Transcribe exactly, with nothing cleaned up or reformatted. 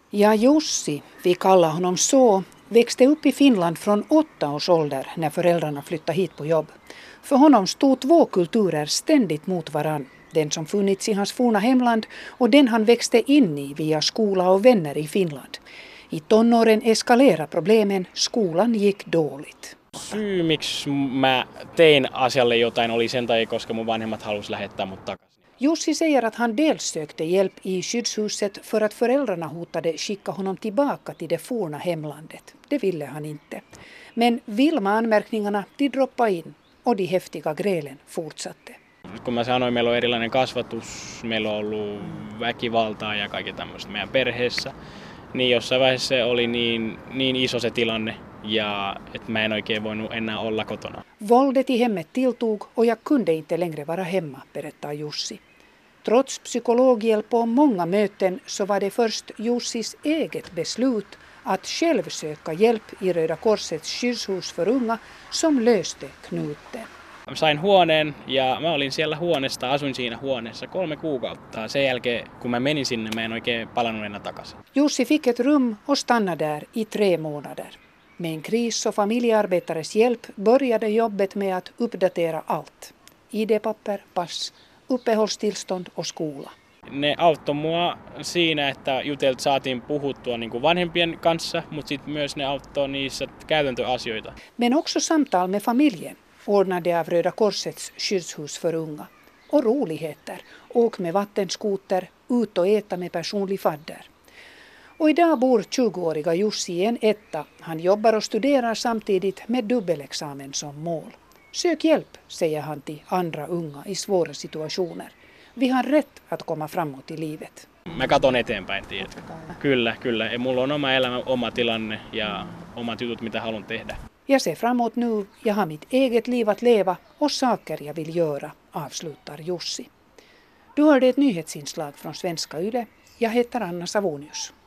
Ja Jussi, vi kallar honom så, växte upp i Finland från åtta års ålder när föräldrarna flyttade hit på jobb. För honom stod två kulturer ständigt mot varann. Den som funnits i hans forna hemland och den han växte in i via skola och vänner i Finland. I tonåren eskalerade problemen, skolan gick dåligt. Syy miksi mä tein asialle jotain oli sen takia, koska mun vanhemmat halusi lähettää mut takaisin. Jussi säger att han dels sökte hjälp i skyddshuset för att föräldrarna hotade skicka honom tillbaka till det forna hemlandet. Det ville han inte. Men Vilma-anmärkningarna de droppade in och de häftiga grälen fortsatte. Kun mä sanoin, meillä on erilainen kasvatus, meillä on ollut väkivaltaa ja kaikki tämmöistä meidän perheessä, niin jossain vaiheessa se oli niin, niin iso se tilanne, ja että mä en oikein voinut enää olla kotona. Våldet i hemmet tilltog och jag kunde inte längre vara hemma, berättar Jussi. Trots psykologhjälp och många möten så var det först Jussis eget beslut att själv söka hjälp i Röda Korsets skyddshus för unga som löste knuten. Mä sain huoneen ja mä olin siellä huoneesta, asuin siinä huoneessa kolme kuukautta. Sen jälkeen kun mä menin sinne, mä en oikein palannut enää takaisin. Jussi fick ett rum och stannade där i tre månader. Med en kris- och familjearbetares hjälp började jobbet med att uppdatera allt. I D-papper, pass, uppehållstillstånd och skola. Ne auttoi mua siinä, että juteltiin, saatiin puhuttua niin kuin vanhempien kanssa, mutta sitten myös ne auttoi niissä käytäntöasioita. Men också samtal med familjen, ordnade av Röda Korsets skyddshus för unga. Och roligheter, åk med vattenskoter, ut och äta med personlig fadder. Och idag bor tjugoåriga Jussi i en etta. Han jobbar och studerar samtidigt med dubbelexamen som mål. Sök hjälp, säger han till andra unga i svåra situationer. Vi har rätt att komma framåt i livet. Mä katon eteenpäin, tiedätkö? Kyllä, kyllä. Ja mulla on oma elämä, oma tilanne ja omat jutut, mitä haluan tehdä. Jag ser framåt nu, jag har mitt eget liv att leva och saker jag vill göra, avslutar Jussi. Du hörde ett nyhetsinslag från Svenska Yle. Jag heter Anna Savonius.